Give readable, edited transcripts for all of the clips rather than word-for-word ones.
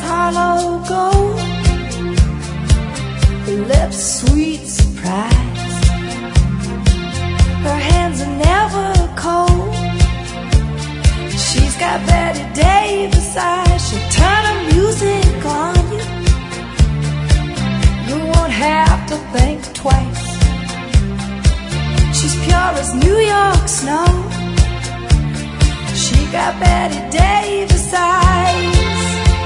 Harlow gold, her lips sweet surprise, her hands are never cold. She's got Betty Davis eyes, she'll turn her music on you. You won't have to think twice. She's pure as New York snow. She got Betty Davis eyes.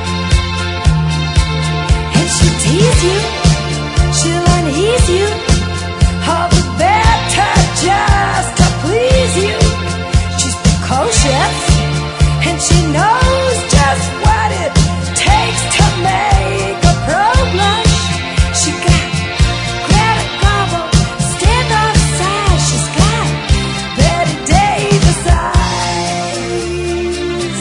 And she'll tease you, she'll unease you, all the better just to please you. She's precocious, and she knows just what it takes to make a pro blush. She got Greta Garbo, stand on the side. She's got Betty Davis eyes.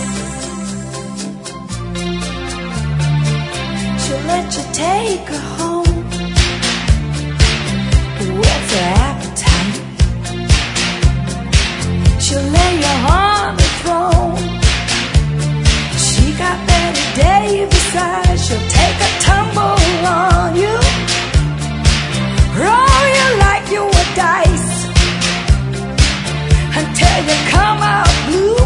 She'll let you take her home with her appetite. She'll lay you on the throne. She got Betty Davis eyes. She'll take a tumble on you, roll you like you were dice, until you come out blue.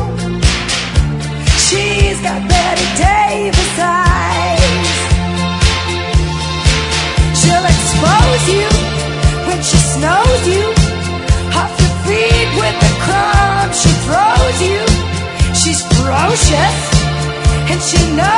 She's got Betty Davis eyes. She'll expose you when she snows you, off your feet with the crumbs she throws you. She's ferocious, and she knows